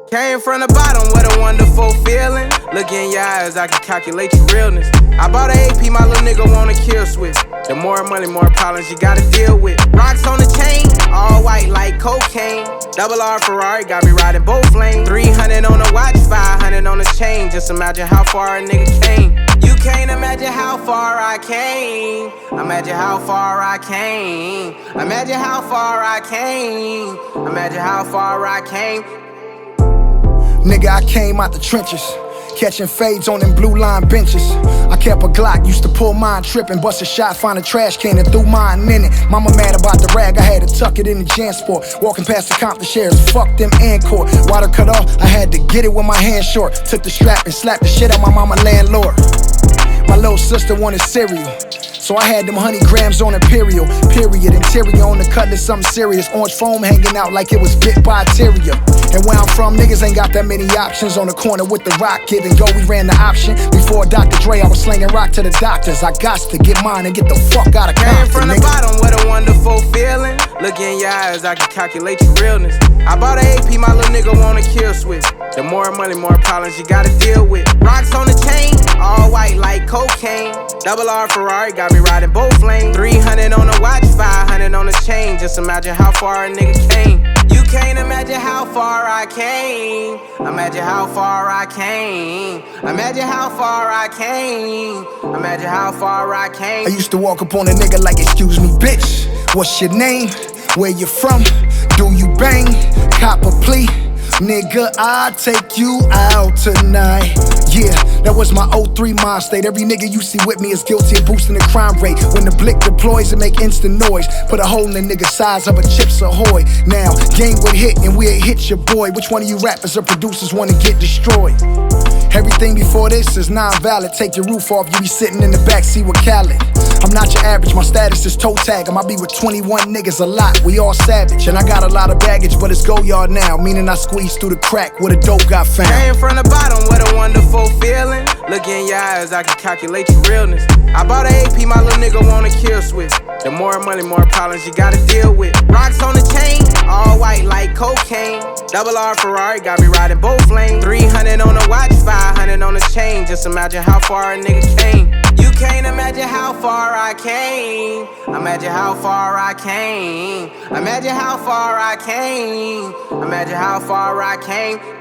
Came from the bottom, what a wonderful feeling. Look in your eyes, I can calculate your realness. I bought an AP, my little nigga want a kill switch. The more money, more problems you gotta deal with. Rocks on the chain, all white like cocaine. Double R Ferrari got me riding both lanes. 300 on the watch, 500 on the chain. Just imagine how far a nigga came. You can't imagine how far I came. Imagine how far I came. Imagine how far I came. Imagine how far I came. Nigga, I came out the trenches, catching fades on them blue line benches. I kept a Glock, used to pull mine tripping, bust a shot, find a trash can and threw mine in it. Mama mad about the rag, I had to tuck it in the JanSport. Walking past the Compton shares, fuck them Encore. Water cut off, I had to get it with my hands short. Took the strap and slapped the shit out my mama landlord. My little sister wanted cereal, so I had them 100 grams on Imperial. Period, interior on the cutlass, something serious. Orange foam hanging out like it was bit by a terrier. And where I'm from, niggas ain't got that many options. On the corner with the rock, give and go, we ran the option. Before Dr. Dre, I was slinging rock to the doctors. I got to get mine and get the fuck out of Compton. Came from the bottom, what a wonderful feeling. Look in your eyes, I can calculate your realness. I bought an AP, my little nigga want a kill switch. The more money, more problems you gotta deal with. Rocks on the chain, all white like cocaine. Double R Ferrari got me riding both lanes. 300 on the watch, 500 on the chain. Just imagine how far a nigga came. You can't imagine how far I came. Imagine how far I came. Imagine how far I came. Imagine how far I came. I used to walk up on a nigga like, excuse me, bitch, what's your name? Where you from? Do you bang? Cop a plea? Nigga, I'll take you out tonight. Yeah, that was my 03 mind state. Every nigga you see with me is guilty of boosting the crime rate. When the blick deploys, it make instant noise. Put a hole in the nigga size of a Chips Ahoy. Now, game would hit and we'll hit your boy. Which one of you rappers or producers wanna get destroyed? Everything before this is non-valid. Take your roof off, you be sitting in the backseat with Khaled. I'm not your average, my status is toe tag. I be with 21 niggas a lot, we all savage. And I got a lot of baggage, but it's go yard now. Meaning I squeezed through the crack where the dope got found. Came from the bottom, what a wonderful feeling. Look in your eyes, I can calculate your realness. I bought an AP, my little nigga want a kill switch. The more money, more problems you gotta deal with. Rocks on the chain, all white like cocaine. Double R Ferrari got me riding both lanes. 300 on the watch, 500 on the chain. Just imagine how far a nigga came. You can't imagine how far I came. Imagine how far I came. Imagine how far I came. Imagine how far I came.